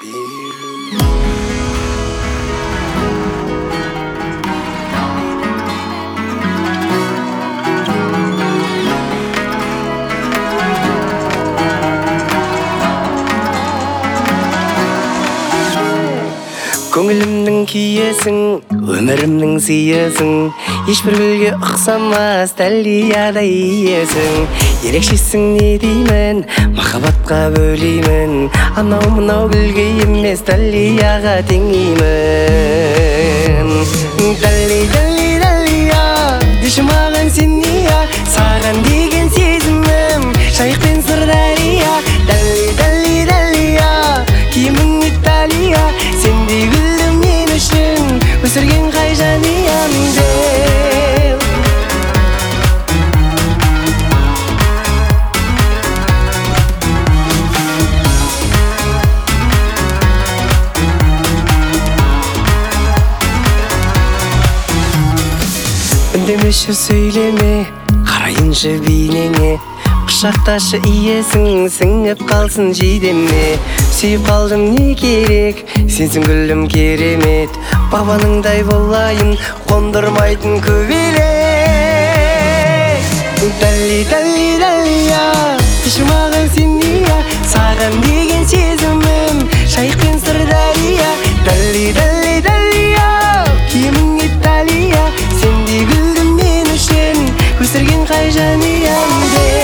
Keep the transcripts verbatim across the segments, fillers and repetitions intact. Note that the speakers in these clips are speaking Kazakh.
Көңілімнің күйесің, өмірімнің сыйысың, ешбір гүлге ұқсамас дәлиядай иесің. Ерекшесің не деймін, махаббатқа бөлеймін, анау мынау гүлге емес дәлияға теңеймін. Дәли дәли дәлия, деші маған сен нея, саған деген сезімім жайықпен сырдария. Дәли дәли дәлия, киімің Италия, сендей гүлді мен үшін өсірген қай жаниям деп. Үндемеші сөйлеме, қарайыншы бейнеңе, құшақташы иесің, сіңіп қалсын жейдеме. Сүйіп қалдым не керек, сенсің гүлім керемет, бабаныңдай болайын, қондырмайтын көбелек. Дәли дәли дәлия, деші маған сен нея, саған деген сезімім жайықпен сырдария. Дәли дәли дәлия, киімің Италия, сендей гүлді мен үшін өсірген қай жаниям деп.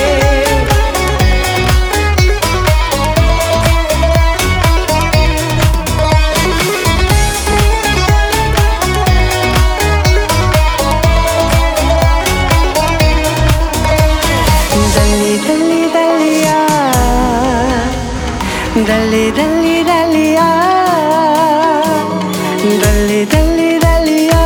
Dale, dale, dale, ah. Dale, dale, dale, ah.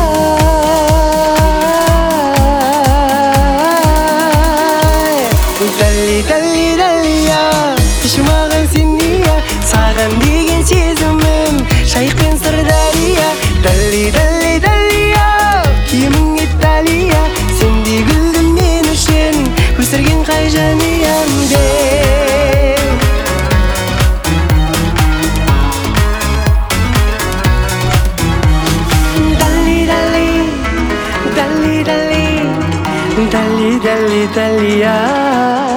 Dale, dale, dale, ah. Деші маған сен нея, саған деген сезімім жайықпен сырдария. Дали, дали, дали, ah. Киімің Италия, сендей гүлді мен үшін өсірген қай жаниям деп. Dali, dali, dali, ah.